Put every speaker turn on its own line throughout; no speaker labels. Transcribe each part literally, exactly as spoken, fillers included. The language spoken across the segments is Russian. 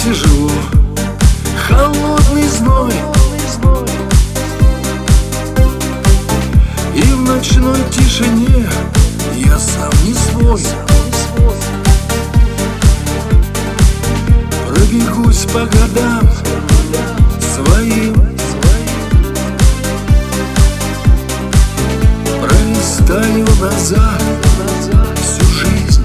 сижу, холодный зной, и в ночной тишине я сам не свой. Пробегусь по годам своим, пролистаю назад всю жизнь.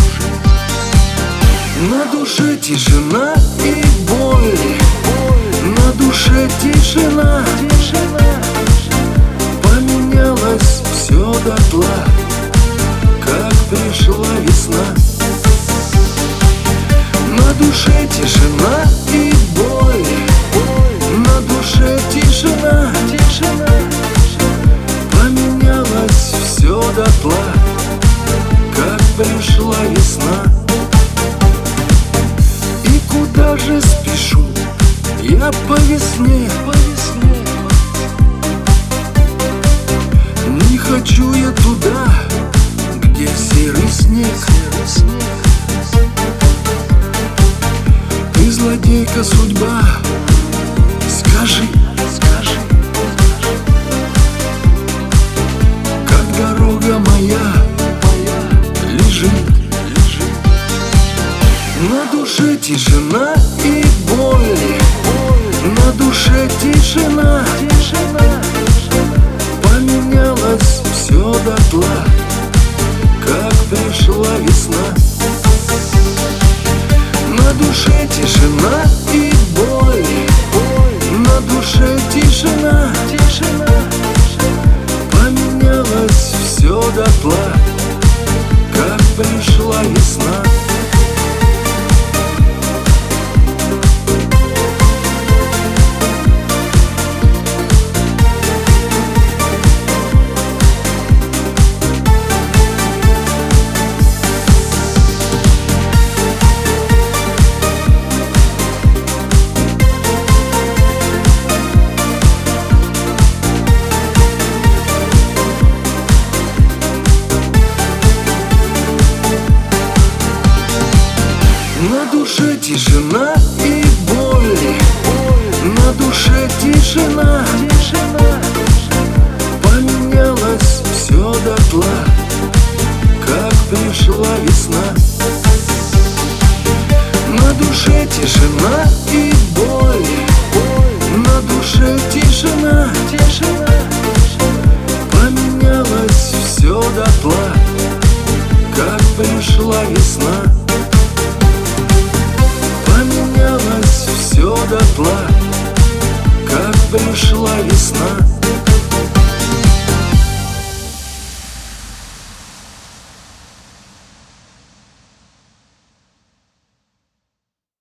На душе тишина и боль, на душе тишина. Поменялось все дотла, как пришла весна. На душе тишина и боль, на душе тишина. Поменялось все дотла, как пришла весна. И куда же спешу я по весне? Не хочу я туда, где серый снег. Ты злодейка судьба, скажи, скажи, как дорога моя лежит. На душе тишина и боль, на душе тишина. Поменялось все дотла, как пришла весна. На душе тишина и боль, на душе тишина. Поменялось все дотла, как пришла весна. На душе тишина и боль, на душе тишина. Поменялось все дотла, как пришла весна. На душе тишина и боль, на душе тишина. Поменялось все дотла, как пришла весна. Поменялось все дотла, как пришла весна.